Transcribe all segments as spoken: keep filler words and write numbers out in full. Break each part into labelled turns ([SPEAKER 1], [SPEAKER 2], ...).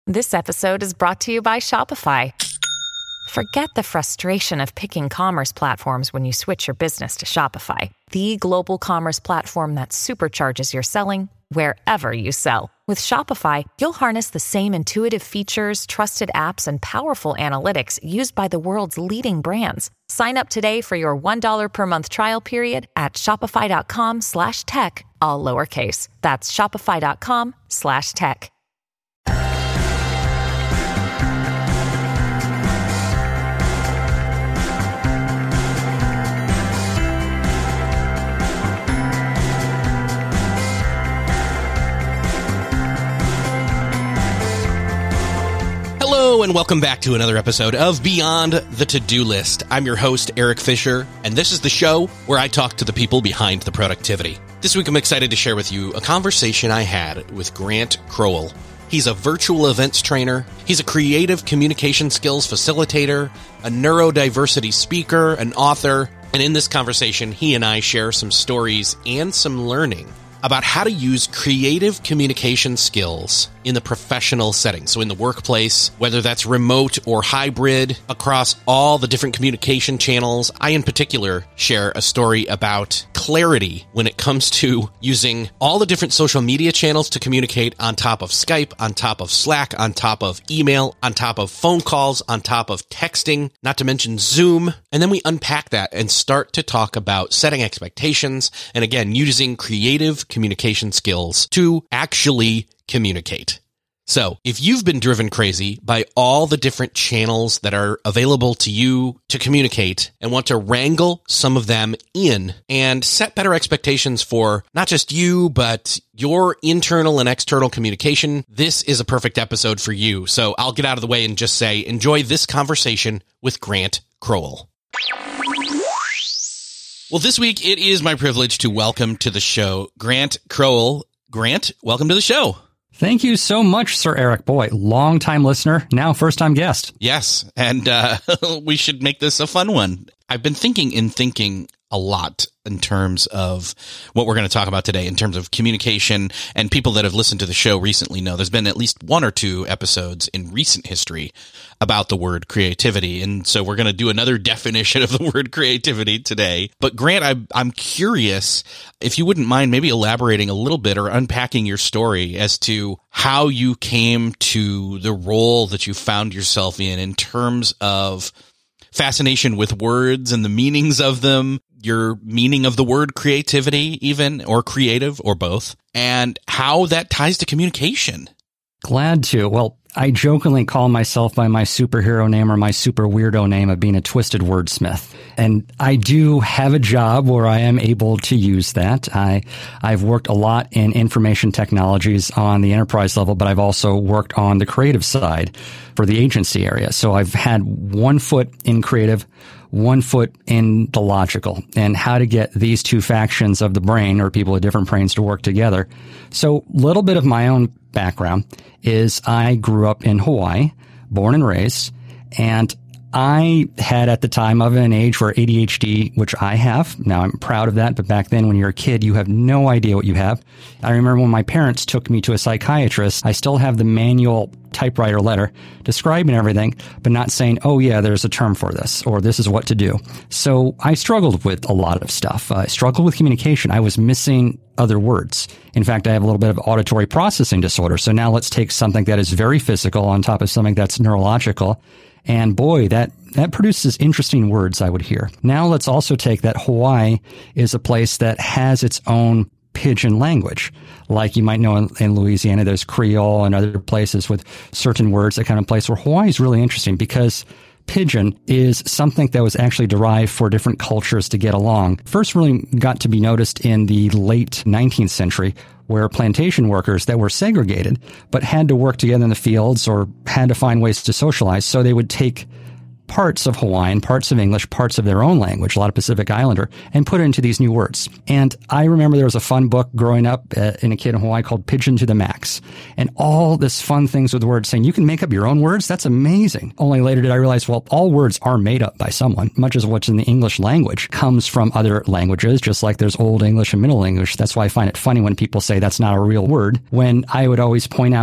[SPEAKER 1] This episode is brought to you by Shopify. Forget the frustration of picking commerce platforms when you switch your business to Shopify, the global commerce platform that supercharges your selling wherever you sell. With Shopify, you'll harness the same intuitive features, trusted apps, and powerful analytics used by the world's leading brands. Sign up today for your one dollar per month trial period at shopify.com slash tech, all lowercase. That's shopify.com slash tech.
[SPEAKER 2] Hello and welcome back to another episode of Beyond the To-Do List. I'm your host, Eric Fisher, and this is the show where I talk to the people behind the productivity. This week I'm excited to share with you a conversation I had with Grant Crowell. He's a virtual events trainer, he's a creative communication skills facilitator, a neurodiversity speaker, an author, and in this conversation he and I share some stories and some learning about how to use creative communication skills in the professional setting. So in the workplace, whether that's remote or hybrid, across all the different communication channels. I, in particular, share a story about clarity when it comes to using all the different social media channels to communicate on top of Skype, on top of Slack, on top of email, on top of phone calls, on top of texting, not to mention Zoom. And then we unpack that and start to talk about setting expectations and, again, using creative communication skills to actually communicate. So if you've been driven crazy by all the different channels that are available to you to communicate and want to wrangle some of them in and set better expectations for not just you, but your internal and external communication, this is a perfect episode for you. So I'll get out of the way and just say, enjoy this conversation with Grant Crowell. Well, this week it is my privilege to welcome to the show Grant Crowell. Grant, welcome to the show.
[SPEAKER 3] Thank you so much, Sir Eric. Boy, long-time listener, now first-time guest.
[SPEAKER 2] Yes, and uh, we should make this a fun one. I've been thinking and thinking a lot in terms of what we're going to talk about today, in terms of communication, and people that have listened to the show recently know there's been at least one or two episodes in recent history about the word creativity. And so we're going to do another definition of the word creativity today. But Grant, I, I'm curious if you wouldn't mind maybe elaborating a little bit or unpacking your story as to how you came to the role that you found yourself in, in terms of fascination with words and the meanings of them, your meaning of the word creativity even, or creative, or both, and how that ties to communication.
[SPEAKER 3] Glad to. Well, I jokingly call myself by my superhero name or my super weirdo name of being a twisted wordsmith. And I do have a job where I am able to use that. I, I've worked a lot in information technologies on the enterprise level, but I've also worked on the creative side for the agency area. So I've had one foot in creative, one foot in the logical, and how to get these two factions of the brain, or people with different brains, to work together. So a little bit of my own background is I grew up in Hawaii, born and raised, and I had at the time of an age where A D H D, which I have, now I'm proud of that, but back then when you're a kid, you have no idea what you have. I remember when my parents took me to a psychiatrist, I still have the manual typewriter letter describing everything, but not saying, oh yeah, there's a term for this, or this is what to do. So I struggled with a lot of stuff. I struggled with communication. I was missing other words. In fact, I have a little bit of auditory processing disorder. So now let's take something that is very physical on top of something that's neurological. And boy, that, that produces interesting words I would hear. Now let's also take that Hawaii is a place that has its own pidgin language. Like you might know in, in Louisiana, there's Creole and other places with certain words, that kind of place, where Hawaii is really interesting because pidgin is something that was actually derived for different cultures to get along. First really got to be noticed in the late nineteenth century, where plantation workers that were segregated but had to work together in the fields or had to find ways to socialize. So they would take parts of Hawaiian, parts of English, parts of their own language, a lot of Pacific Islander, and put it into these new words. And I remember there was a fun book growing up uh, in a kid in Hawaii called Pidgin to the Max. And all this fun things with words saying, you can make up your own words? That's amazing. Only later did I realize, well, all words are made up by someone. Much as what's in the English language comes from other languages, just like there's Old English and Middle English. That's why I find it funny when people say that's not a real word, when I would always point out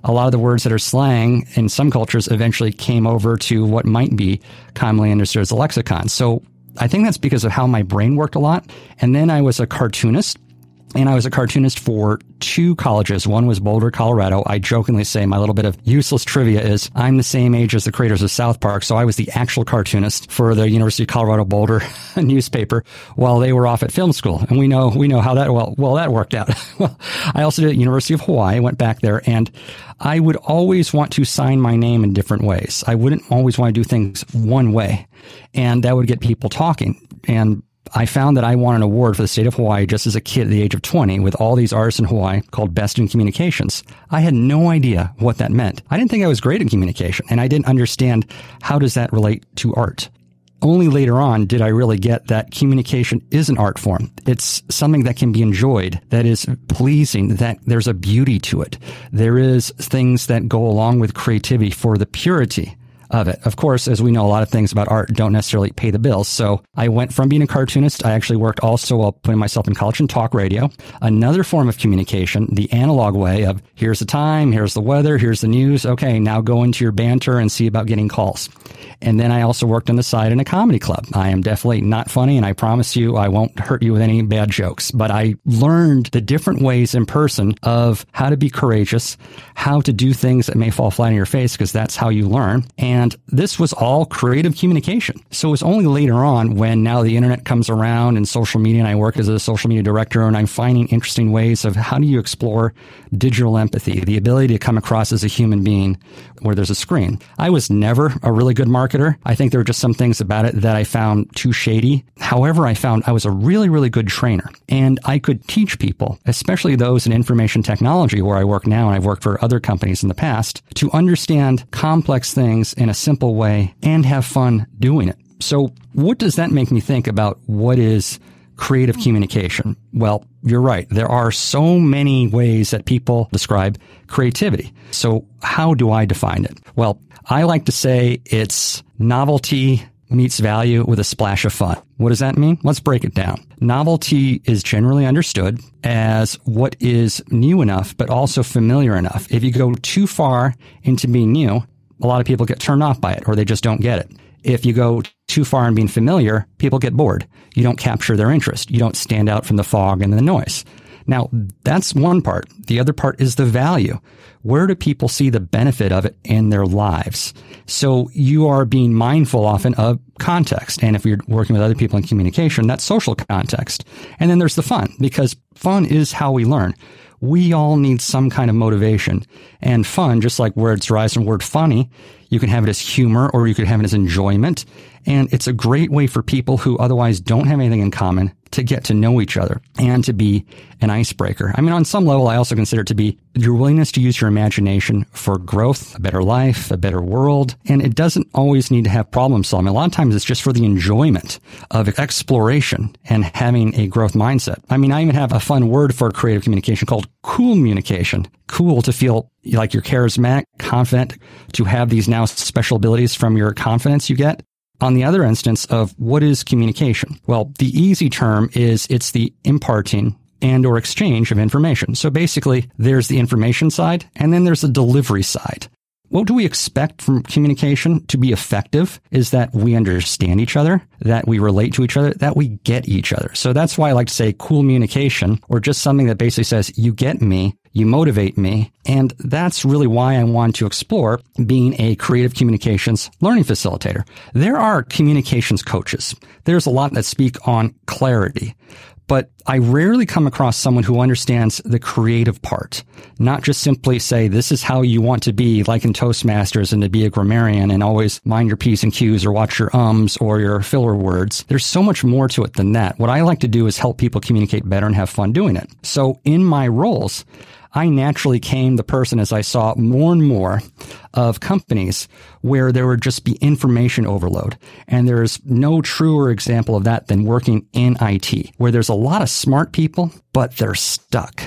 [SPEAKER 3] a lot of the words that are slang in some cultures eventually came over to what might be commonly understood as a lexicon. So I think that's because of how my brain worked a lot. And then I was a cartoonist. And I was a cartoonist for two colleges. One was Boulder, Colorado. I jokingly say my little bit of useless trivia is I'm the same age as the creators of South Park. So I was the actual cartoonist for the University of Colorado Boulder newspaper while they were off at film school. And we know, we know how that, well, well, that worked out. Well, I also did at University of Hawaii, went back there, and I would always want to sign my name in different ways. I wouldn't always want to do things one way. And that would get people talking. And I found that I won an award for the state of Hawaii just as a kid at the age of twenty with all these artists in Hawaii called Best in Communications. I had no idea what that meant. I didn't think I was great in communication, and I didn't understand how does that relate to art. Only later on did I really get that communication is an art form. It's something that can be enjoyed, that is pleasing, that there's a beauty to it. There is things that go along with creativity for the purity of it. Of course, as we know, a lot of things about art don't necessarily pay the bills. So I went from being a cartoonist. I actually worked also while putting myself in college in talk radio, another form of communication, the analog way of here's the time, here's the weather, here's the news. Okay, now go into your banter and see about getting calls. And then I also worked on the side in a comedy club. I am definitely not funny, and I promise you I won't hurt you with any bad jokes. But I learned the different ways in person of how to be courageous, how to do things that may fall flat on your face, because that's how you learn. And this was all creative communication. So it was only later on when now the internet comes around and social media, and I work as a social media director, and I'm finding interesting ways of how do you explore digital empathy, the ability to come across as a human being where there's a screen. I was never a really good marketer. I think there were just some things about it that I found too shady. However, I found I was a really, really good trainer, and I could teach people, especially those in information technology where I work now, and I've worked for other companies in the past, to understand complex things in a simple way and have fun doing it. So what does that make me think about what is creative communication? Well, you're right. There are so many ways that people describe creativity. So how do I define it? Well, I like to say it's novelty meets value with a splash of fun. What does that mean? Let's break it down. Novelty is generally understood as what is new enough, but also familiar enough. If you go too far into being new, a lot of people get turned off by it, or they just don't get it. If you go too far in being familiar, people get bored. You don't capture their interest. You don't stand out from the fog and the noise. Now, that's one part. The other part is the value. Where do people see the benefit of it in their lives? So you are being mindful often of context. And if you're working with other people in communication, that's social context. And then there's the fun, because fun is how we learn. We all need some kind of motivation, and fun, just like where it's derived from the word funny, you can have it as humor or you could have it as enjoyment. And it's a great way for people who otherwise don't have anything in common to get to know each other and to be an icebreaker. I mean, on some level, I also consider it to be your willingness to use your imagination for growth, a better life, a better world. And it doesn't always need to have problem solving. A lot of times it's just for the enjoyment of exploration and having a growth mindset. I mean, I even have a fun word for creative communication called cool communication. Cool to feel like you're charismatic, confident, to have these now special abilities from your confidence you get. On the other instance of what is communication? Well, the easy term is it's the imparting and or exchange of information. So basically, there's the information side, and then there's the delivery side. What do we expect from communication to be effective is that we understand each other, that we relate to each other, that we get each other. So that's why I like to say cool communication, or just something that basically says, you get me, you motivate me. And that's really why I want to explore being a creative communications learning facilitator. There are communications coaches. There's a lot that speak on clarity. But I rarely come across someone who understands the creative part, not just simply say, this is how you want to be, like in Toastmasters, and to be a grammarian and always mind your P's and Q's or watch your ums or your filler words. There's so much more to it than that. What I like to do is help people communicate better and have fun doing it. So in my roles, I naturally came the person as I saw more and more of companies where there would just be information overload. And there's no truer example of that than working in I T, where there's a lot of smart people, but they're stuck.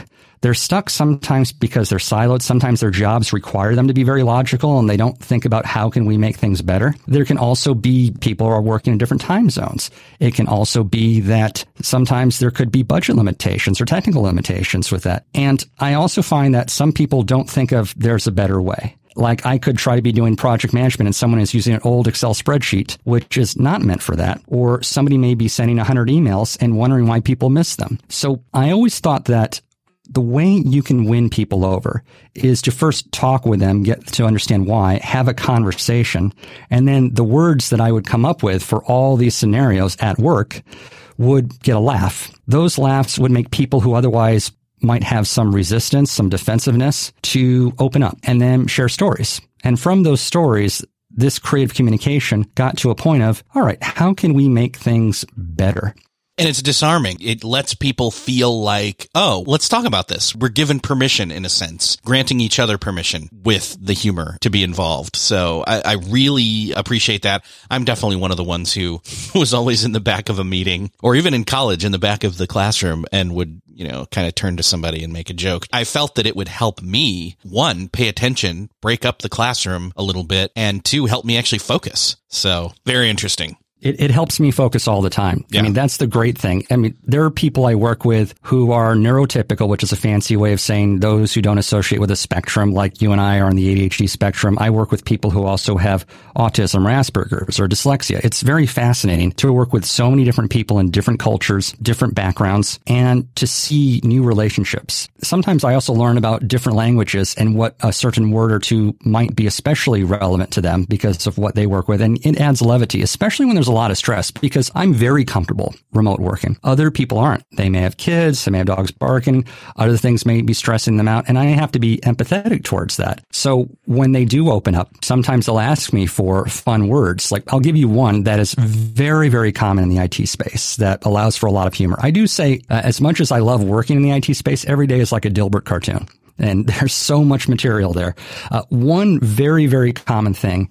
[SPEAKER 3] They're stuck sometimes because they're siloed. Sometimes their jobs require them to be very logical and they don't think about how can we make things better. There can also be people who are working in different time zones. It can also be that sometimes there could be budget limitations or technical limitations with that. And I also find that some people don't think of there's a better way. Like I could try to be doing project management and someone is using an old Excel spreadsheet, which is not meant for that. Or somebody may be sending one hundred emails and wondering why people miss them. So I always thought that the way you can win people over is to first talk with them, get to understand why, have a conversation, and then the words that I would come up with for all these scenarios at work would get a laugh. Those laughs would make people who otherwise might have some resistance, some defensiveness to open up and then share stories. And from those stories, this creative communication got to a point of, all right, how can we make things better?
[SPEAKER 2] And it's disarming. It lets people feel like, oh, let's talk about this. We're given permission, in a sense, granting each other permission with the humor to be involved. So I, I really appreciate that. I'm definitely one of the ones who was always in the back of a meeting or even in college in the back of the classroom and would, you know, kind of turn to somebody and make a joke. I felt that it would help me, one, pay attention, break up the classroom a little bit, and two, help me actually focus. So very interesting.
[SPEAKER 3] It, it helps me focus all the time.
[SPEAKER 2] Yeah.
[SPEAKER 3] I mean, that's the great thing. I mean, there are people I work with who are neurotypical, which is a fancy way of saying those who don't associate with a spectrum, like you and I are on the A D H D spectrum. I work with people who also have autism or Asperger's or dyslexia. It's very fascinating to work with so many different people in different cultures, different backgrounds, and to see new relationships. Sometimes I also learn about different languages and what a certain word or two might be especially relevant to them because of what they work with. And it adds levity, especially when there's a lot of stress, because I'm very comfortable remote working. Other people aren't. They may have kids, they may have dogs barking, other things may be stressing them out, and I have to be empathetic towards that. So when they do open up, sometimes they'll ask me for fun words. Like I'll give you one that is very, very common in the I T space that allows for a lot of humor. I do say, uh, as much as I love working in the I T space, every day is like a Dilbert cartoon. And there's so much material there. Uh, one very, very common thing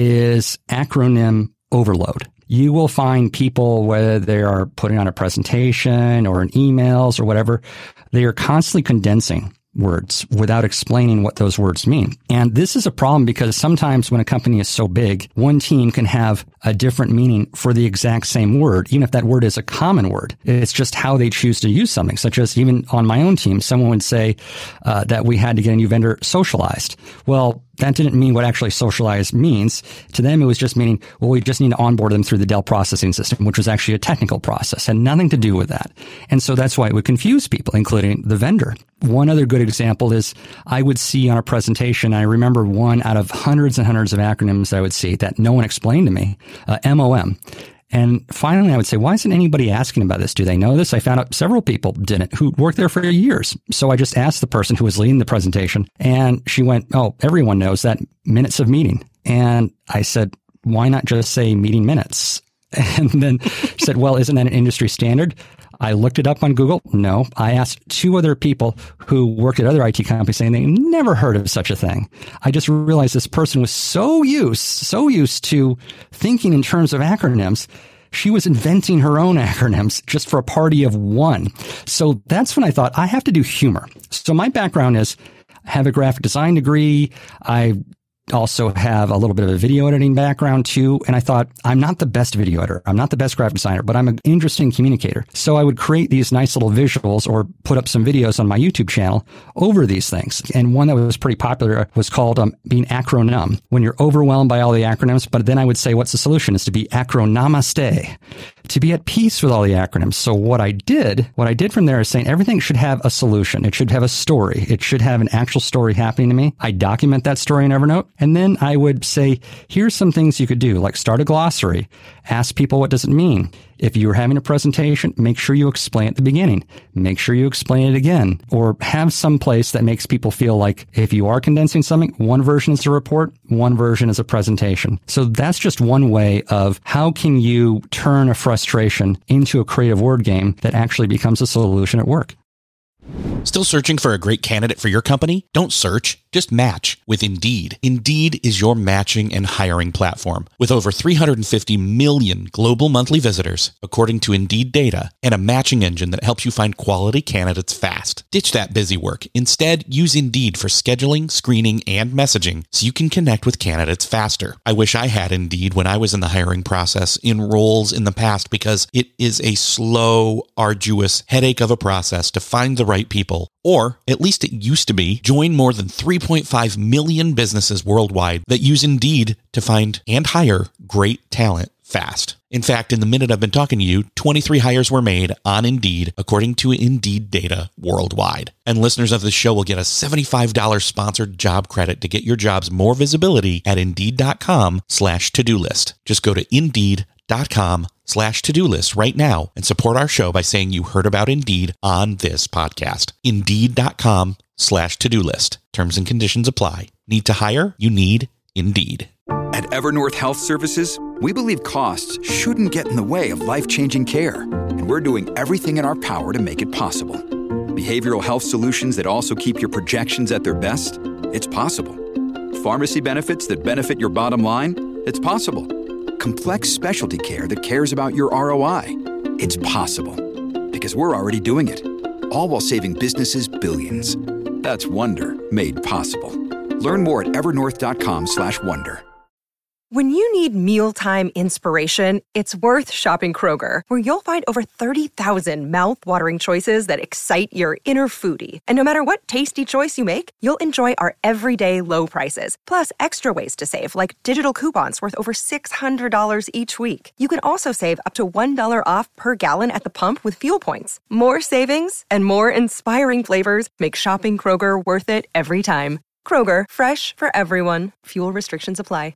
[SPEAKER 3] is acronym overload. You will find people, whether they are putting on a presentation or in emails or whatever, they are constantly condensing words without explaining what those words mean. And this is a problem because sometimes when a company is so big, one team can have a different meaning for the exact same word, even if that word is a common word. It's just how they choose to use something, such as even on my own team, someone would say uh, that we had to get a new vendor socialized. Well, that didn't mean what actually socialized means. To them, it was just meaning, well, we just need to onboard them through the Dell processing system, which was actually a technical process, had nothing to do with that. And so that's why it would confuse people, including the vendor. One other good example is I would see on a presentation, I remember one out of hundreds and hundreds of acronyms I would see that no one explained to me, uh, M O M. And finally, I would say, why isn't anybody asking about this? Do they know this? I found out several people didn't who worked there for years. So I just asked the person who was leading the presentation, and she went, oh, everyone knows that, minutes of meeting. And I said, why not just say meeting minutes? And then she said, well, isn't that an industry standard? I looked it up on Google. No. I asked two other people who worked at other I T companies saying they never heard of such a thing. I just realized this person was so used, so used to thinking in terms of acronyms. She was inventing her own acronyms just for a party of one. So that's when I thought I have to do humor. So my background is I have a graphic design degree. I also have a little bit of a video editing background too. And I thought, I'm not the best video editor. I'm not the best graphic designer, but I'm an interesting communicator. So I would create these nice little visuals or put up some videos on my YouTube channel over these things. And one that was pretty popular was called um, being acronumb, when you're overwhelmed by all the acronyms. But then I would say, what's the solution? Is to be acronamaste, to be at peace with all the acronyms. So what I did, what I did from there is saying everything should have a solution. It should have a story. It should have an actual story happening to me. I document that story in Evernote. And then I would say, here's some things you could do, like start a glossary, ask people what does it mean. If you're having a presentation, make sure you explain at the beginning. Make sure you explain it again, or have some place that makes people feel like if you are condensing something, one version is a report, one version is a presentation. So that's just one way of how can you turn a frustration into a creative word game that actually becomes a solution at work.
[SPEAKER 2] Still searching for a great candidate for your company? Don't search, just match with Indeed. Indeed is your matching and hiring platform. With over three hundred fifty million global monthly visitors, according to Indeed data, and a matching engine that helps you find quality candidates fast. Ditch that busy work. Instead, use Indeed for scheduling, screening, and messaging so you can connect with candidates faster. I wish I had Indeed when I was in the hiring process in roles in the past, because it is a slow, arduous headache of a process to find the right people. Or, at least it used to be. Join more than three point five million businesses worldwide that use Indeed to find and hire great talent fast. In fact, in the minute I've been talking to you, twenty-three hires were made on Indeed, according to Indeed data worldwide. And listeners of this show will get a seventy-five dollars sponsored job credit to get your jobs more visibility at Indeed.com slash to-do list. Just go to Indeed.com slash to-do list right now and support our show by saying you heard about Indeed on this podcast. Indeed.com slash to-do list. Terms and conditions apply. Need to hire? You need Indeed.
[SPEAKER 4] At Evernorth Health Services, we believe costs shouldn't get in the way of life-changing care, and we're doing everything in our power to make it possible. Behavioral health solutions that also keep your projections at their best? It's possible. Pharmacy benefits that benefit your bottom line? It's possible. Complex specialty care that cares about your R O I? It's possible. Because we're already doing it. All while saving businesses billions. That's Wonder made possible. Learn more at evernorth.com slash wonder.
[SPEAKER 5] When you need mealtime inspiration, it's worth shopping Kroger, where you'll find over thirty thousand mouth-watering choices that excite your inner foodie. And no matter what tasty choice you make, you'll enjoy our everyday low prices, plus extra ways to save, like digital coupons worth over six hundred dollars each week. You can also save up to one dollar off per gallon at the pump with fuel points. More savings and more inspiring flavors make shopping Kroger worth it every time. Kroger, fresh for everyone. Fuel restrictions apply.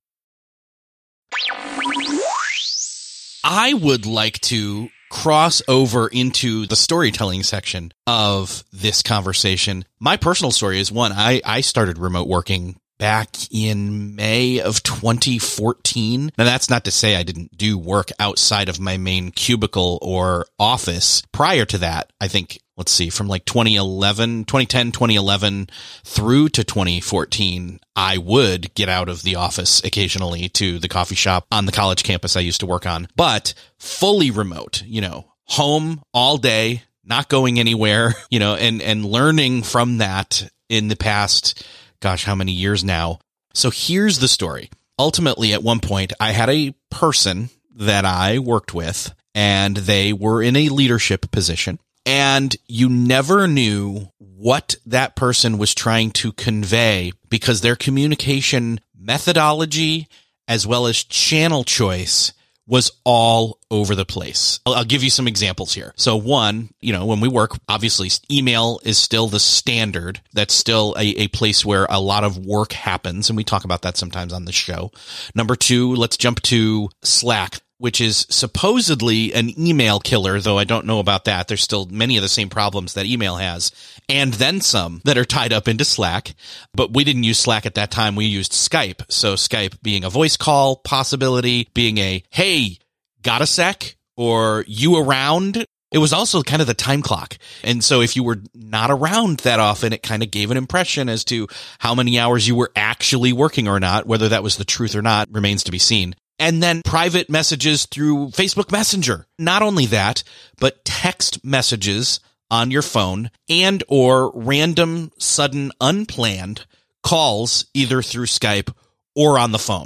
[SPEAKER 2] I would like to cross over into the storytelling section of this conversation. My personal story is one, I, I started remote working back in May of twenty fourteen. Now, that's not to say I didn't do work outside of my main cubicle or office. Prior to that, I think, let's see, from like twenty eleven, twenty ten, twenty eleven through to twenty fourteen, I would get out of the office occasionally to the coffee shop on the college campus I used to work on, but fully remote, you know, home all day, not going anywhere, you know, and, and learning from that in the past, gosh, how many years now? So here's the story. Ultimately, at one point, I had a person that I worked with, and they were in a leadership position. And you never knew what that person was trying to convey, because their communication methodology as well as channel choice was all over the place. I'll, I'll give you some examples here. So one, you know, when we work, obviously email is still the standard. That's still a, a place where a lot of work happens. And we talk about that sometimes on the show. Number two, let's jump to Slack, which is supposedly an email killer, though I don't know about that. There's still many of the same problems that email has, and then some that are tied up into Slack. But we didn't use Slack at that time. We used Skype. So Skype being a voice call possibility, being a, hey, got a sec? Or you around? It was also kind of the time clock. And so if you were not around that often, it kind of gave an impression as to how many hours you were actually working or not. Whether that was the truth or not remains to be seen. And then private messages through Facebook Messenger. Not only that, but text messages on your phone and or random, sudden, unplanned calls either through Skype or on the phone.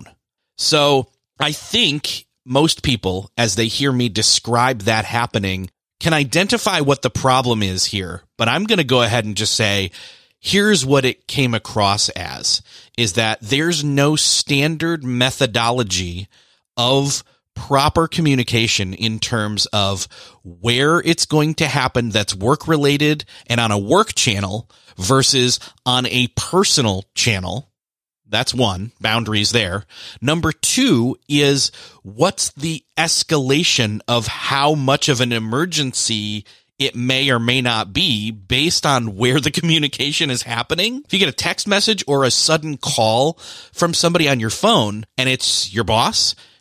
[SPEAKER 2] So I think most people, as they hear me describe that happening, can identify what the problem is here. But I'm going to go ahead and just say, here's what it came across as, is that there's no standard methodology of proper communication in terms of where it's going to happen that's work related and on a work channel versus on a personal channel. That's one, boundaries there. Number two is, what's the escalation of how much of an emergency it may or may not be based on where the communication is happening. If you get a text message or a sudden call from somebody on your phone and it's your boss,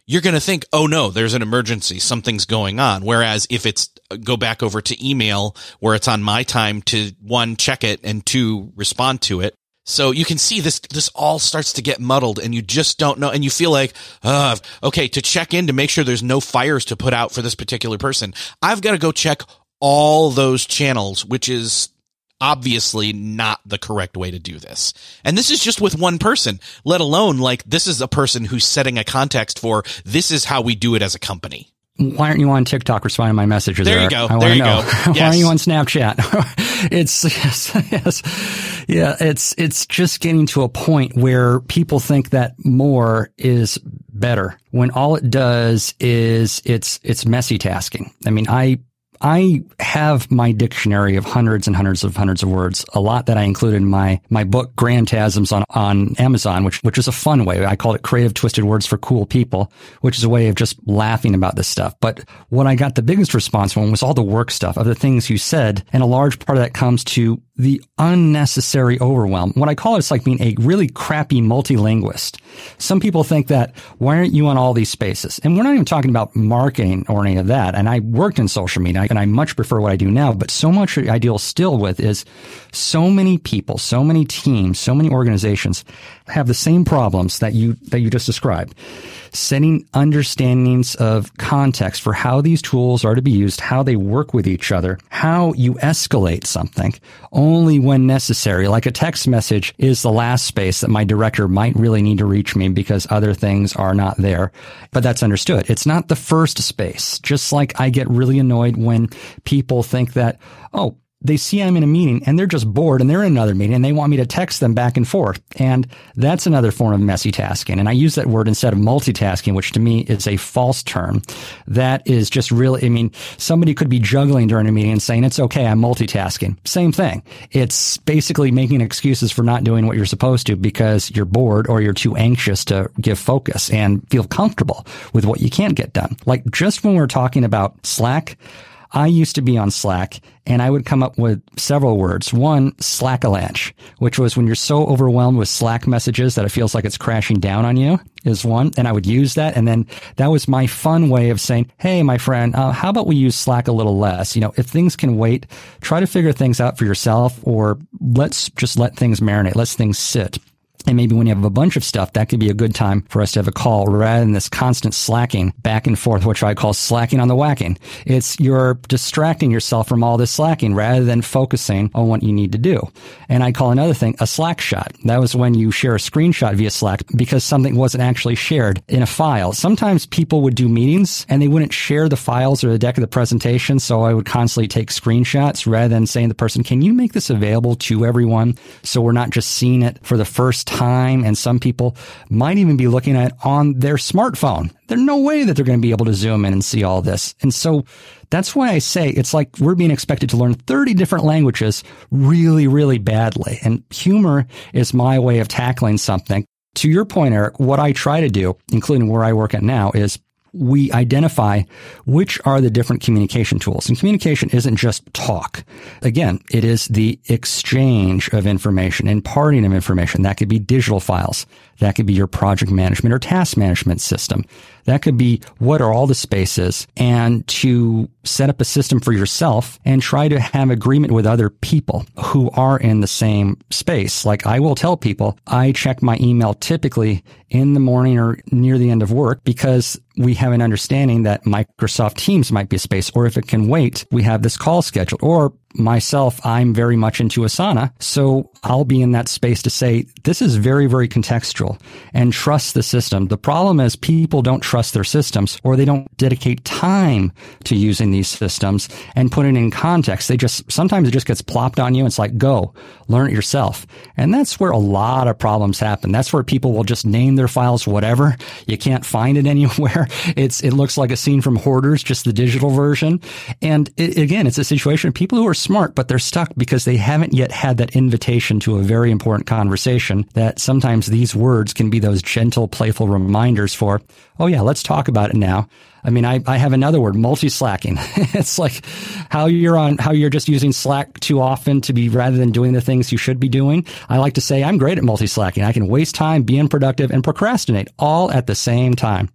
[SPEAKER 2] you're going to think, oh no, there's an emergency, something's going on. Whereas if it's go back over to email where it's on my time to one, check it, and two, respond to it. So you can see this, this all starts to get muddled and you just don't know. And you feel like, uh, okay, to check in to make sure there's no fires to put out for this particular person, I've got to go check all those channels, which is obviously not the correct way to do this. And this is just with one person, let alone like this is a person who's setting a context for this is how we do it as a company.
[SPEAKER 3] Why aren't you on TikTok responding to my messages?
[SPEAKER 2] There you
[SPEAKER 3] Eric?
[SPEAKER 2] go.
[SPEAKER 3] I
[SPEAKER 2] There you
[SPEAKER 3] know.
[SPEAKER 2] go.
[SPEAKER 3] Why
[SPEAKER 2] Yes.
[SPEAKER 3] aren't you on Snapchat? it's, yes, yes. Yeah, it's, it's just getting to a point where people think that more is better when all it does is it's, it's messy tasking. I mean, I, I have my dictionary of hundreds and hundreds of hundreds of words, a lot that I included in my, my book, Grantasms on, on Amazon, which, which is a fun way. I called it Creative Twisted Words for Cool People, which is a way of just laughing about this stuff. But what I got the biggest response from was all the work stuff of the things you said. And a large part of that comes to the unnecessary overwhelm. What I call it is like being a really crappy multilinguist. Some people think that, why aren't you on all these spaces? And we're not even talking about marketing or any of that. And I worked in social media and I much prefer what I do now, but so much I deal still with is so many people, so many teams, so many organizations have the same problems that you, that you just described. Setting understandings of context for how these tools are to be used, how they work with each other, how you escalate something only when necessary. Like a text message is the last space that my director might really need to reach me because other things are not there. But that's understood. It's not the first space. Just like I get really annoyed when people think that, oh, they see I'm in a meeting and they're just bored and they're in another meeting and they want me to text them back and forth. And that's another form of messy tasking. And I use that word instead of multitasking, which to me is a false term. That is just really, I mean, somebody could be juggling during a meeting and saying, it's okay, I'm multitasking. Same thing. It's basically making excuses for not doing what you're supposed to because you're bored or you're too anxious to give focus and feel comfortable with what you can't get done. Like just when we're talking about Slack, I used to be on Slack and I would come up with several words. One, Slack-a-lanche, which was when you're so overwhelmed with Slack messages that it feels like it's crashing down on you is one. And I would use that. And then that was my fun way of saying, hey, my friend, uh, how about we use Slack a little less? You know, if things can wait, try to figure things out for yourself or let's just let things marinate, let things sit. And maybe when you have a bunch of stuff, that could be a good time for us to have a call rather than this constant slacking back and forth, which I call slacking on the whacking. It's you're distracting yourself from all this slacking rather than focusing on what you need to do. And I call another thing a Slack shot. That was when you share a screenshot via Slack because something wasn't actually shared in a file. Sometimes people would do meetings and they wouldn't share the files or the deck of the presentation. So I would constantly take screenshots rather than saying to the person, can you make this available to everyone so we're not just seeing it for the first time? Time, and some people might even be looking at it on their smartphone. There's no way that they're going to be able to zoom in and see all this. And so that's why I say it's like we're being expected to learn thirty different languages really, really badly. And humor is my way of tackling something. To your point, Eric, what I try to do, including where I work at now, is we identify which are the different communication tools. And communication isn't just talk. Again, it is the exchange of information, imparting of information. That could be digital files. That could be your project management or task management system. That could be what are all the spaces, and to set up a system for yourself and try to have agreement with other people who are in the same space. Like I will tell people, I check my email typically in the morning or near the end of work because we have an understanding that Microsoft Teams might be a space, or if it can wait, we have this call scheduled. Or myself, I'm very much into Asana, so I'll be in that space to say, this is very, very contextual and trust the system. The problem is people don't trust their systems, or they don't dedicate time to using these systems and put it in context. They just, sometimes it just gets plopped on you. It's like, go, learn it yourself. And that's where a lot of problems happen. That's where people will just name their files whatever. You can't find it anywhere. It's, it looks like a scene from Hoarders, just the digital version. And it, again, it's a situation of people who are smart, but they're stuck because they haven't yet had that invitation to a very important conversation that sometimes these words can be those gentle, playful reminders for, oh yeah, let's talk about it now. I mean, I, I have another word, multi-slacking. It's like how you're on, how you're just using Slack too often to be, rather than doing the things you should be doing. I like to say I'm great at multi-slacking. I can waste time, be unproductive, and procrastinate all at the same time.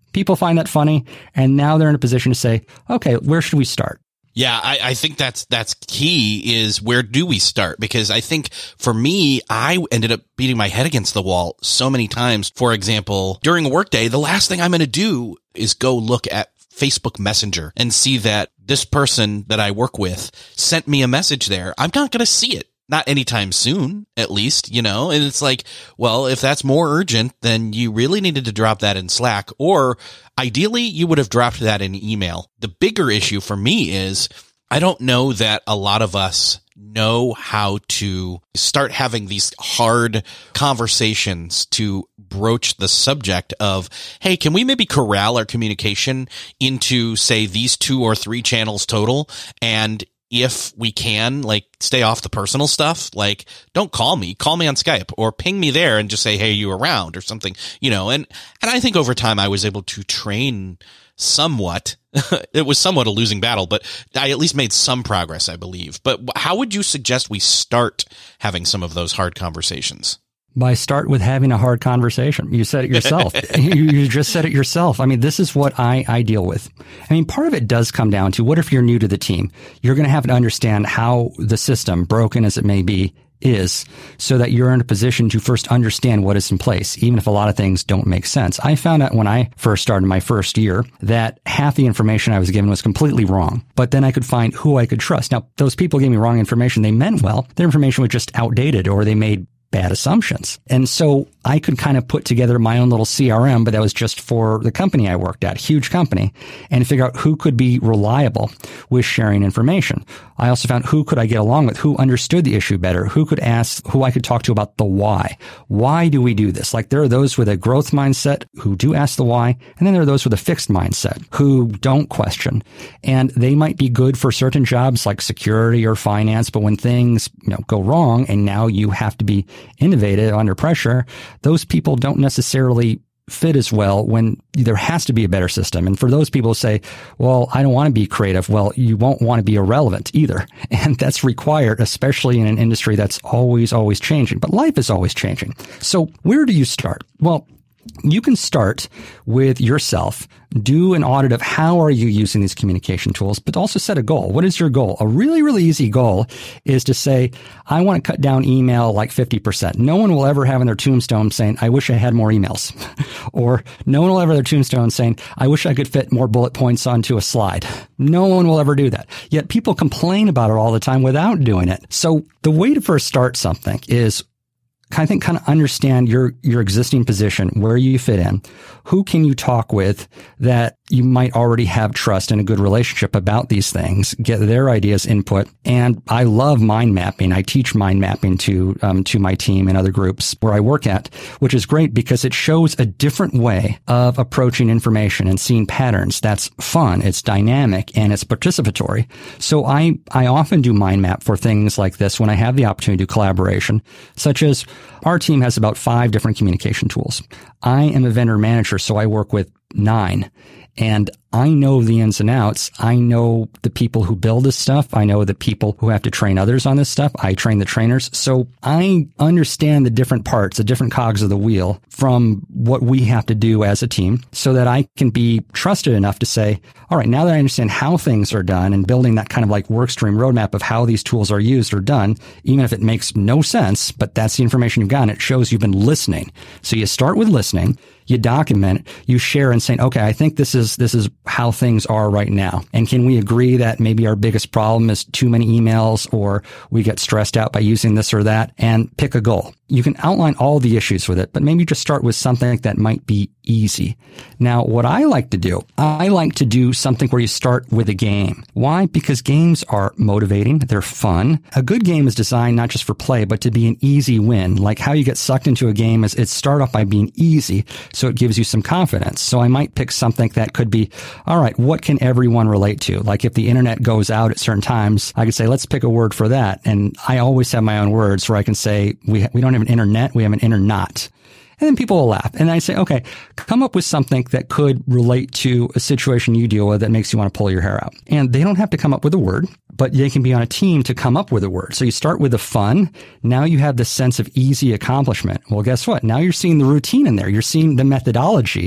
[SPEAKER 3] People find that funny, and now they're in a position to say, okay, where should we start?
[SPEAKER 2] Yeah, I, I think that's that's key is where do we start? Because I think for me, I ended up beating my head against the wall so many times. For example, during a workday, the last thing I'm going to do is go look at Facebook Messenger and see that this person that I work with sent me a message there. I'm not going to see it. Not anytime soon, at least, you know, and it's like, well, if that's more urgent, then you really needed to drop that in Slack, or ideally you would have dropped that in email. The bigger issue for me is I don't know that a lot of us know how to start having these hard conversations to broach the subject of, hey, can we maybe corral our communication into, say, these two or three channels total? And if we can, like, stay off the personal stuff, like, don't call me, call me on Skype or ping me there and just say, hey, are you around or something, you know, and, and I think over time I was able to train somewhat. It was somewhat a losing battle, but I at least made some progress, I believe. But how would you suggest we start having some of those hard conversations?
[SPEAKER 3] By start with having a hard conversation. You said it yourself. you, you just said it yourself. I mean, this is what I, I deal with. I mean, part of it does come down to what if you're new to the team? You're going to have to understand how the system, broken as it may be, is, so that you're in a position to first understand what is in place, even if a lot of things don't make sense. I found out when I first started my first year that half the information I was given was completely wrong, but then I could find who I could trust. Now, those people gave me wrong information. They meant well. Their information was just outdated, or they made bad assumptions. And so I could kind of put together my own little C R M, but that was just for the company I worked at, huge company, and figure out who could be reliable with sharing information. I also found who could I get along with, who understood the issue better, who could ask, who I could talk to about the why. Why do we do this? Like, there are those with a growth mindset who do ask the why, and then there are those with a fixed mindset who don't question. And they might be good for certain jobs like security or finance, but when things, you know, go wrong and now you have to be innovative under pressure, those people don't necessarily fit as well when there has to be a better system. And for those people who say, well, I don't want to be creative, well, you won't want to be irrelevant either. And that's required, especially in an industry that's always, always changing. But life is always changing. So where do you start? Well, you can start with yourself. Do an audit of how are you using these communication tools, but also set a goal. What is your goal? A really, really easy goal is to say, I want to cut down email like fifty percent. No one will ever have in their tombstone saying, I wish I had more emails. Or no one will ever have their tombstone saying, I wish I could fit more bullet points onto a slide. No one will ever do that. Yet people complain about it all the time without doing it. So the way to first start something is, I think, kind of understand your, your existing position, where you fit in, who can you talk with that you might already have trust and a good relationship about these things, get their ideas, input. And I love mind mapping. I teach mind mapping to, um, to my team and other groups where I work at, which is great because it shows a different way of approaching information and seeing patterns. That's fun. It's dynamic and it's participatory. So I, I often do mind map for things like this when I have the opportunity to do collaboration, such as our team has about five different communication tools. I am a vendor manager, so I work with nine. And I know the ins and outs. I know the people who build this stuff. I know the people who have to train others on this stuff. I train the trainers. So I understand the different parts, the different cogs of the wheel from what we have to do as a team so that I can be trusted enough to say, all right, now that I understand how things are done and building that kind of like work stream roadmap of how these tools are used or done, even if it makes no sense, but that's the information you've gotten, it shows you've been listening. So you start with listening. You document, you share and saying, okay, I think this is, this is how things are right now. And can we agree that maybe our biggest problem is too many emails or we get stressed out by using this or that, and pick a goal. You can outline all the issues with it, but maybe just start with something that might be easy. Now, what I like to do, I like to do something where you start with a game. Why? Because games are motivating. They're fun. A good game is designed not just for play, but to be an easy win. Like how you get sucked into a game is it start off by being easy, so it gives you some confidence. So I might pick something that could be, all right, what can everyone relate to? Like if the internet goes out at certain times, I could say, let's pick a word for that. And I always have my own words where I can say, we we don't have an internet, we have an internot. And then people will laugh. And I say, okay, come up with something that could relate to a situation you deal with that makes you want to pull your hair out. And they don't have to come up with a word, but they can be on a team to come up with a word. So you start with the fun. Now you have this sense of easy accomplishment. Well, guess what? Now you're seeing the routine in there. You're seeing the methodology.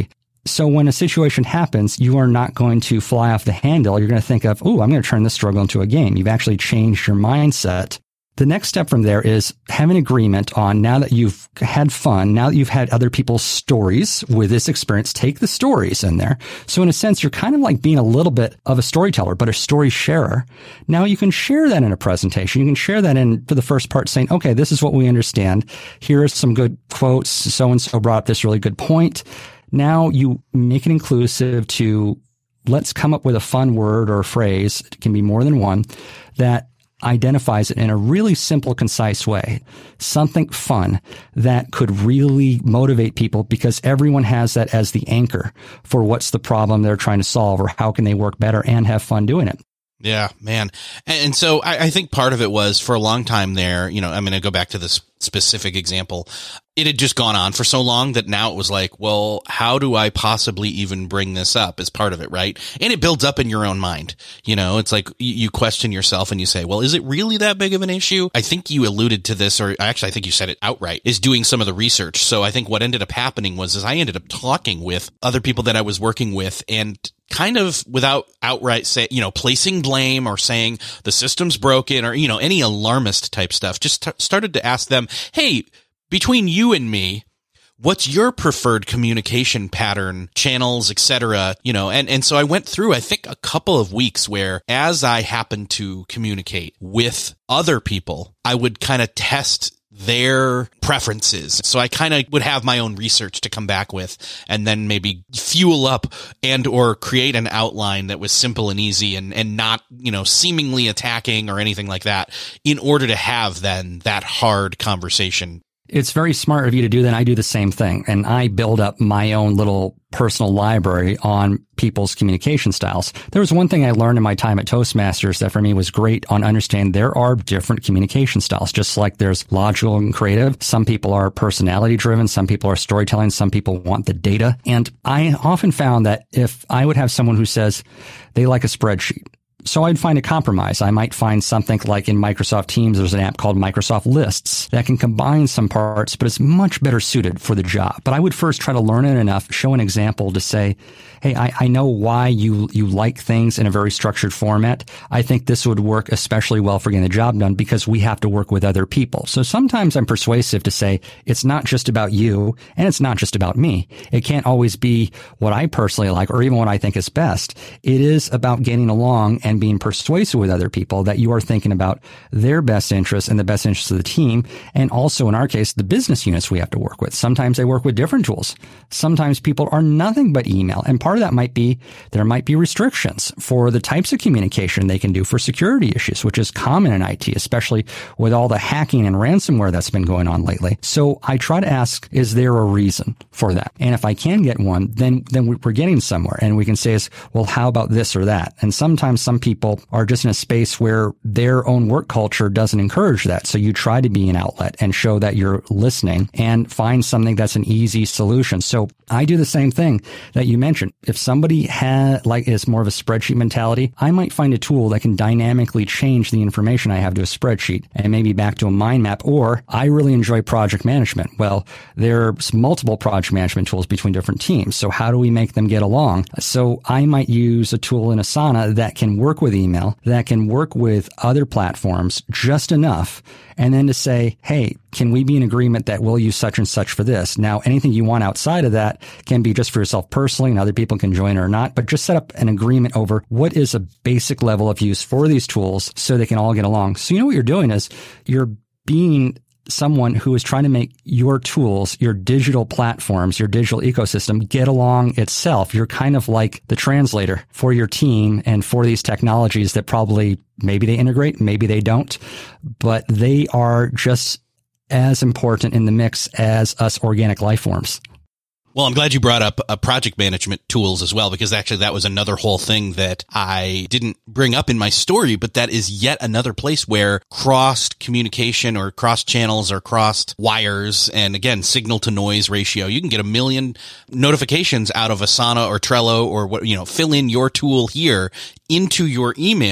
[SPEAKER 3] So when a situation happens, you are not going to fly off the handle. You're going to think of, oh, I'm going to turn this struggle into a game. You've actually changed your mindset. The next step from there is have an agreement on, now that you've had fun, now that you've had other people's stories with this experience, take the stories in there. So in a sense, you're kind of like being a little bit of a storyteller, but a story sharer. Now you can share that in a presentation. You can share that in for the first part, saying, okay, this is what we understand. Here are some good quotes. So-and-so brought up this really good point. Now you make it inclusive to, let's come up with a fun word or a phrase. It can be more than one that identifies it in a really simple, concise way. Something fun that could really motivate people, because everyone has that as the anchor for what's the problem they're trying to solve, or how can they work better and have fun doing it.
[SPEAKER 2] Yeah, man. And so I, I think part of it was, for a long time there, you know, I'm going to go back to this specific example. It had just gone on for so long that now it was like, well, how do I possibly even bring this up as part of it, right? And it builds up in your own mind. You know, it's like you question yourself and you say, well, is it really that big of an issue? I think you alluded to this, or actually I think you said it outright, is doing some of the research. So I think what ended up happening was is I ended up talking with other people that I was working with, and kind of without outright say, you know, placing blame or saying the system's broken, or, you know, any alarmist type stuff, just t- started to ask them, hey, between you and me, what's your preferred communication pattern, channels, et cetera, you know, and, and so I went through, I think, a couple of weeks where, as I happened to communicate with other people, I would kind of test their preferences. So I kind of would have my own research to come back with, and then maybe fuel up and or create an outline that was simple and easy, and, and not, you know, seemingly attacking or anything like that, in order to have then that hard conversation.
[SPEAKER 3] It's very smart of you to do that. I do the same thing. And I build up my own little personal library on people's communication styles. There was one thing I learned in my time at Toastmasters that for me was great on understanding there are different communication styles, just like there's logical and creative. Some people are personality driven. Some people are storytelling. Some people want the data. And I often found that if I would have someone who says they like a spreadsheet, so I'd find a compromise. I might find something like in Microsoft Teams, there's an app called Microsoft Lists that can combine some parts, but it's much better suited for the job. But I would first try to learn it enough, show an example to say, hey, I, I know why you, you like things in a very structured format. I think this would work especially well for getting the job done, because we have to work with other people. So sometimes I'm persuasive to say it's not just about you, and it's not just about me. It can't always be what I personally like or even what I think is best. It is about getting along and being persuasive with other people that you are thinking about their best interests and the best interests of the team. And also, in our case, the business units we have to work with. Sometimes they work with different tools. Sometimes people are nothing but email. And part of that might be, there might be restrictions for the types of communication they can do for security issues, which is common in I T, especially with all the hacking and ransomware that's been going on lately. So I try to ask, is there a reason for that? And if I can get one, then, then we're getting somewhere. And we can say, is, well, how about this or that? And sometimes some people are just in a space where their own work culture doesn't encourage that. So you try to be an outlet and show that you're listening and find something that's an easy solution. So I do the same thing that you mentioned. If somebody had, like, is more of a spreadsheet mentality, I might find a tool that can dynamically change the information I have to a spreadsheet and maybe back to a mind map. Or I really enjoy project management. Well, there's multiple project management tools between different teams. So how do we make them get along? So I might use a tool in Asana that can work with email, that can work with other platforms just enough. And then to say, hey, can we be in agreement that we'll use such and such for this? Now, anything you want outside of that can be just for yourself personally, and other people can join or not, but just set up an agreement over what is a basic level of use for these tools so they can all get along. So you know what you're doing is you're being someone who is trying to make your tools, your digital platforms, your digital ecosystem get along itself. You're kind of like the translator for your team and for these technologies that probably maybe they integrate, maybe they don't, but they are just as important in the mix as us organic life forms.
[SPEAKER 2] Well, I'm glad you brought up uh, project management tools as well, because actually that was another whole thing that I didn't bring up in my story, but that is yet another place where crossed communication or cross channels or crossed wires, and again, signal to noise ratio. You can get a million notifications out of Asana or Trello or what, you know, fill in your tool here into your email,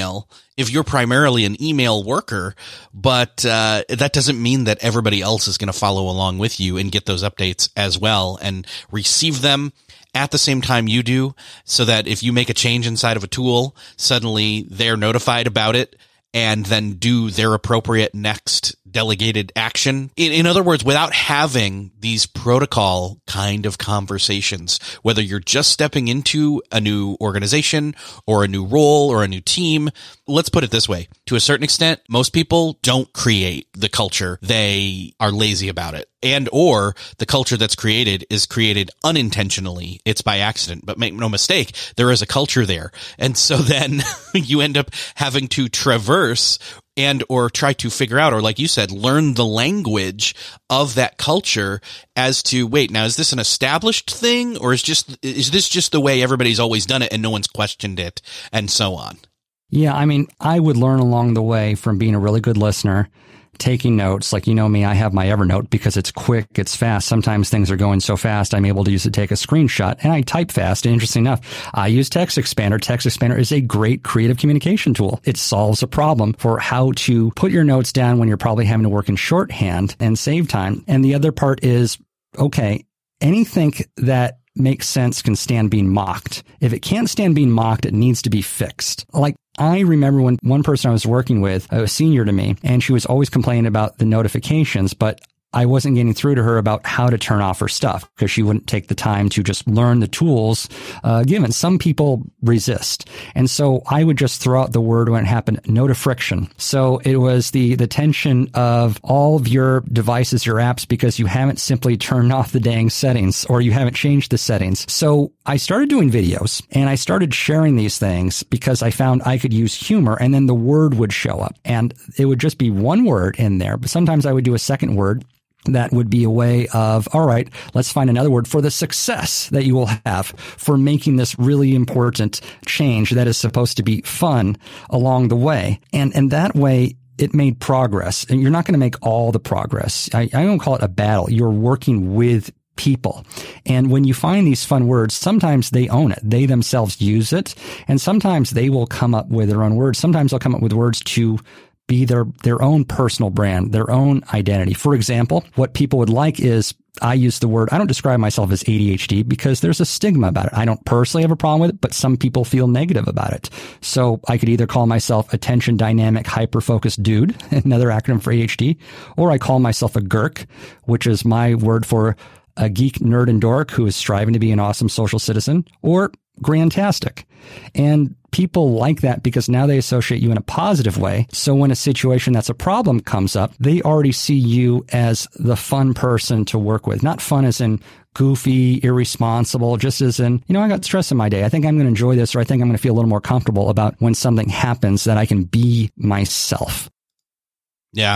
[SPEAKER 2] if you're primarily an email worker, but uh, that doesn't mean that everybody else is going to follow along with you and get those updates as well and receive them at the same time you do, so that if you make a change inside of a tool, suddenly they're notified about it and then do their appropriate next delegated action. In, in other words, without having these protocol kind of conversations, whether you're just stepping into a new organization or a new role or a new team, let's put it this way. To a certain extent, most people don't create the culture. They are lazy about it. And or the culture that's created is created unintentionally. It's by accident. But make no mistake, there is a culture there. And so then you end up having to traverse and or try to figure out, or like you said, learn the language of that culture as to, wait, now is this an established thing, or is just is this just the way everybody's always done it and no one's questioned it, and so on?
[SPEAKER 3] Yeah, I mean, I would learn along the way from being a really good listener, taking notes. Like, you know me, I have my Evernote because it's quick, it's fast. Sometimes things are going so fast, I'm able to use it to take a screenshot, and I type fast. And interesting enough, I use Text Expander. Text Expander is a great creative communication tool. It solves a problem for how to put your notes down when you're probably having to work in shorthand and save time. And the other part is, okay, anything that makes sense can stand being mocked. If it can't stand being mocked, it needs to be fixed. Like, I remember when one person I was working with, a senior to me, and she was always complaining about the notifications, but I wasn't getting through to her about how to turn off her stuff because she wouldn't take the time to just learn the tools uh, given. Some people resist. And so I would just throw out the word when it happened, notifriction. So it was the, the tension of all of your devices, your apps, because you haven't simply turned off the dang settings or you haven't changed the settings. So I started doing videos and I started sharing these things because I found I could use humor, and then the word would show up and it would just be one word in there. But sometimes I would do a second word. That would be a way of, all right, let's find another word for the success that you will have for making this really important change that is supposed to be fun along the way. And, and that way it made progress. And you're not going to make all the progress. I, I don't call it a battle. You're working with people. And when you find these fun words, sometimes they own it. They themselves use it. And sometimes they will come up with their own words. Sometimes they'll come up with words to be their, their own personal brand, their own identity. For example, what people would like is, I use the word, I don't describe myself as A D H D because there's a stigma about it. I don't personally have a problem with it, but some people feel negative about it. So I could either call myself attention dynamic hyper-focused dude, another acronym for A D H D, or I call myself a G E R C, which is my word for a geek, nerd, and dork who is striving to be an awesome social citizen, or Grantastic. And people like that because now they associate you in a positive way. So when a situation that's a problem comes up, they already see you as the fun person to work with. Not fun as in goofy, irresponsible, just as in, you know, I got stress in my day. I think I'm going to enjoy this, or I think I'm going to feel a little more comfortable about when something happens that I can be myself.
[SPEAKER 2] Yeah,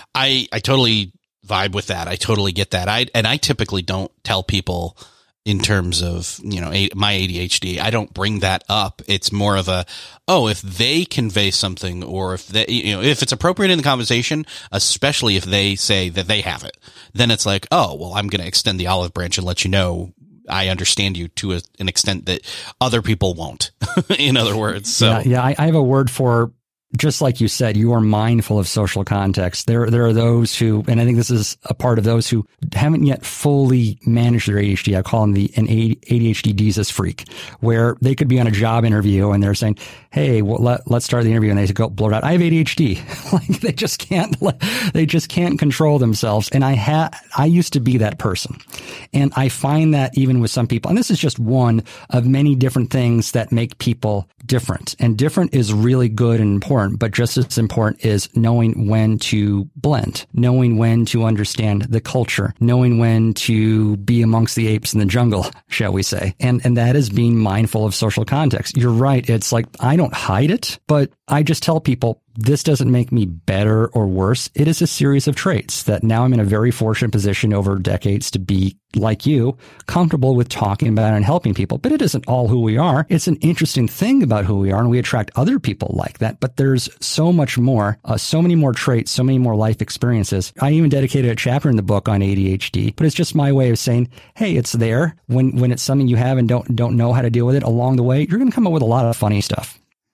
[SPEAKER 2] I I totally vibe with that. I totally get that. I and I typically don't tell people in terms of, you know, a, my A D H D. I don't bring that up. It's more of a, oh, if they convey something, or if they, you know, if it's appropriate in the conversation, especially if they say that they have it, then it's like, oh, well, I'm going to extend the olive branch and let you know I understand you to a, an extent that other people won't, in other words. So
[SPEAKER 3] yeah, yeah I, I have a word for, just like you said, you are mindful of social context. There, there are those who, and I think this is a part of those who haven't yet fully managed their A D H D. I call them the an A D H D Jesus freak, where they could be on a job interview and they're saying, "Hey, well, let, let's start the interview," and they go blurt out, "I have A D H D." Like they just can't, they just can't control themselves. And I had, I used to be that person, and I find that even with some people, and this is just one of many different things that make people different. And different is really good and important, but just as important is knowing when to blend, knowing when to understand the culture, knowing when to be amongst the apes in the jungle, shall we say. And and that is being mindful of social context. You're right. It's like, I don't hide it, but I just tell people, this doesn't make me better or worse. It is a series of traits that now I'm in a very fortunate position over decades to be, like you, comfortable with talking about and helping people. But it isn't all who we are. It's an interesting thing about who we are, and we attract other people like that. But there's so much more, uh, so many more traits, so many more life experiences. I even dedicated a chapter in the book on A D H D, but it's just my way of saying, hey, it's there. When when it's something you have and don't don't know how to deal with it along the way, you're going to come up with a lot of funny stuff.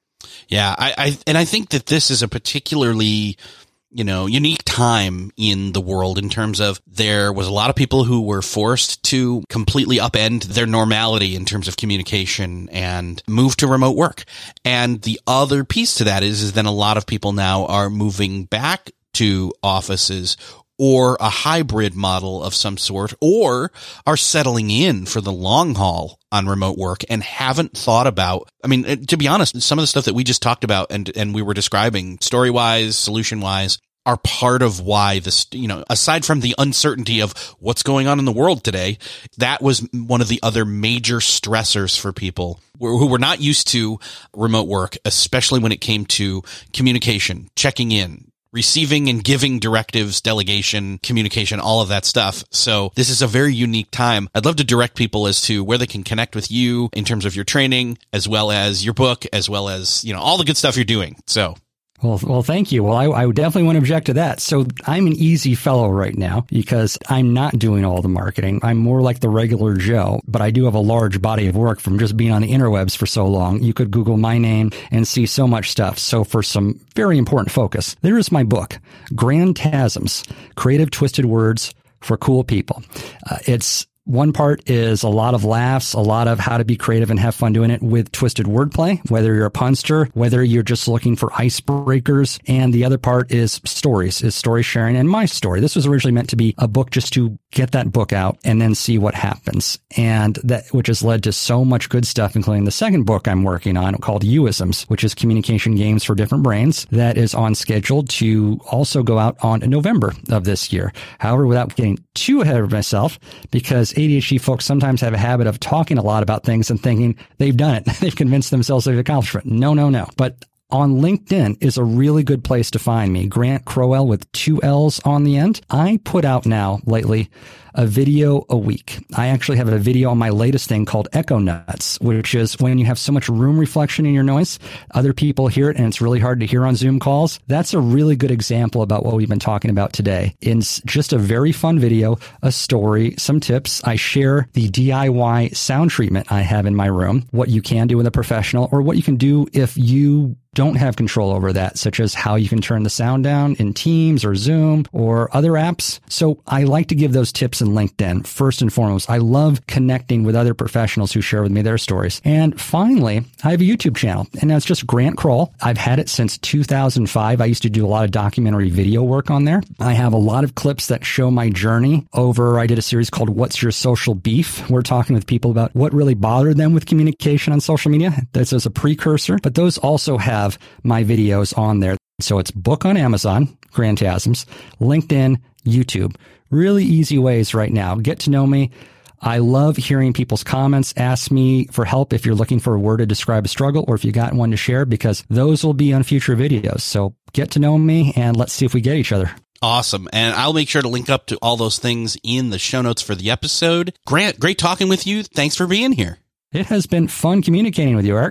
[SPEAKER 2] Yeah, I, I and I think that this is a particularly, you know, unique time in the world in terms of there was a lot of people who were forced to completely upend their normality in terms of communication and move to remote work. And the other piece to that is, is then a lot of people now are moving back to offices or a hybrid model of some sort, or are settling in for the long haul on remote work and haven't thought about, I mean, to be honest, some of the stuff that we just talked about and, and we were describing story-wise, solution-wise, are part of why this, you know, aside from the uncertainty of what's going on in the world today, that was one of the other major stressors for people who were not used to remote work, especially when it came to communication, checking in, receiving and giving directives, delegation, communication, all of that stuff. So this is a very unique time. I'd love to direct people as to where they can connect with you in terms of your training, as well as your book, as well as, you know, all the good stuff you're doing. So.
[SPEAKER 3] Well, well, thank you. Well, I, I would definitely want to object to that. So I'm an easy fellow right now because I'm not doing all the marketing. I'm more like the regular Joe, but I do have a large body of work from just being on the interwebs for so long. You could Google my name and see so much stuff. So for some very important focus, there is my book, Grantasms, Creative Twisted Words for Cool People. Uh, it's One part is a lot of laughs, a lot of how to be creative and have fun doing it with twisted wordplay, whether you're a punster, whether you're just looking for icebreakers. And the other part is stories, is story sharing and my story. This was originally meant to be a book just to get that book out and then see what happens. And that, which has led to so much good stuff, including the second book I'm working on called U-isms, which is communication games for different brains, that is on schedule to also go out on November of this year. However, without getting too ahead of myself, because A D H D folks sometimes have a habit of talking a lot about things and thinking they've done it. They've convinced themselves they've accomplished it. No, no, no. But on LinkedIn is a really good place to find me. Grant Crowell with two L's on the end. I put out now lately a video a week. I actually have a video on my latest thing called Echo Nuts, which is when you have so much room reflection in your noise, other people hear it and it's really hard to hear on Zoom calls. That's a really good example about what we've been talking about today. It's just a very fun video, a story, some tips. I share the D I Y sound treatment I have in my room, what you can do with a professional or what you can do if you don't have control over that, such as how you can turn the sound down in Teams or Zoom or other apps. So I like to give those tips in LinkedIn. First and foremost, I love connecting with other professionals who share with me their stories. And finally, I have a YouTube channel, and that's just Grant Kroll. I've had it since two thousand five. I used to do a lot of documentary video work on there. I have a lot of clips that show my journey over. I did a series called What's Your Social Beef? We're talking with people about what really bothered them with communication on social media. That's as a precursor, but those also have my videos on there. So it's book on Amazon, Grantasms, LinkedIn, YouTube. Really easy ways right now. Get to know me. I love hearing people's comments. Ask me for help if you're looking for a word to describe a struggle or if you got one to share, because those will be on future videos. So get to know me and let's see if we get each other.
[SPEAKER 2] Awesome. And I'll make sure to link up to all those things in the show notes for the episode. Grant, great talking with you. Thanks for being here.
[SPEAKER 3] It has been fun communicating with you, Eric.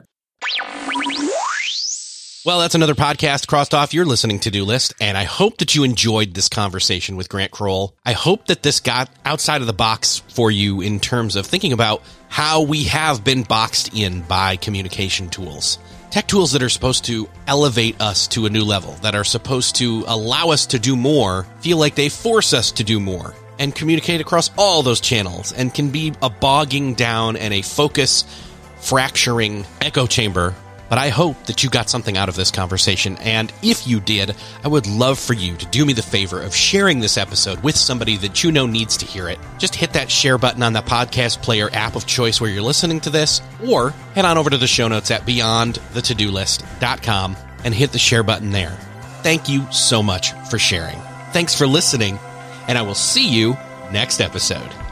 [SPEAKER 2] Well, that's another podcast crossed off your listening to-do list, and I hope that you enjoyed this conversation with Grant Kroll. I hope that this got outside of the box for you in terms of thinking about how we have been boxed in by communication tools. Tech tools that are supposed to elevate us to a new level, that are supposed to allow us to do more, feel like they force us to do more, and communicate across all those channels, and can be a bogging down and a focus fracturing echo chamber. But I hope that you got something out of this conversation, and if you did, I would love for you to do me the favor of sharing this episode with somebody that you know needs to hear it. Just hit that share button on the podcast player app of choice where you're listening to this, or head on over to the show notes at beyond the to do list dot com and hit the share button there. Thank you so much for sharing. Thanks for listening, and I will see you next episode.